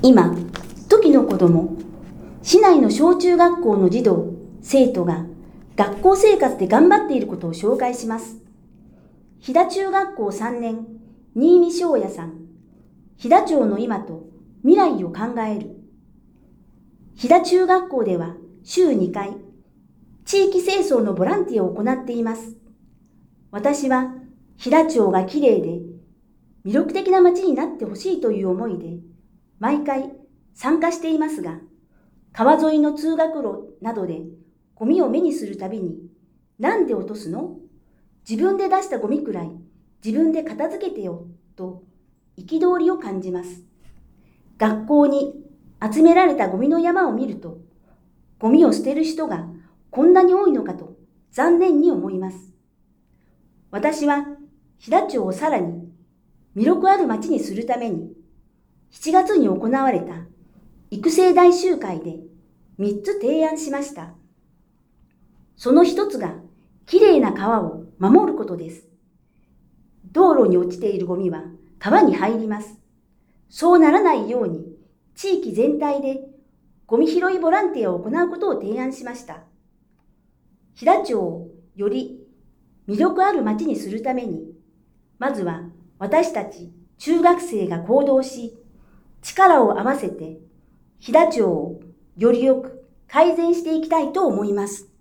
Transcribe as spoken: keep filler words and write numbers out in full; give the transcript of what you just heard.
今、時の子供、市内の小中学校の児童、生徒が学校生活で頑張っていることを紹介します。飛騨中学校さんねん、新見翔也さん、飛騨町の今と未来を考える。飛騨中学校では週にかい、地域清掃のボランティアを行っています。私は飛騨町がきれいで魅力的な街になってほしいという思いで毎回参加していますが、川沿いの通学路などでゴミを目にするたびに、なんで落とすの？自分で出したゴミくらい自分で片付けてよと憤りを感じます。学校に集められたゴミの山を見ると、ゴミを捨てる人がこんなに多いのかと残念に思います。私は飛騨町をさらに魅力ある街にするために、しちがつに行われた育成大集会でみっつ提案しました。その一つが、きれいな川を守ることです。道路に落ちているゴミは川に入ります。そうならないように、地域全体でゴミ拾いボランティアを行うことを提案しました。飛騨町をより魅力ある街にするために、まずは私たち中学生が行動し、力を合わせて飛騨町をよりよく改善していきたいと思います。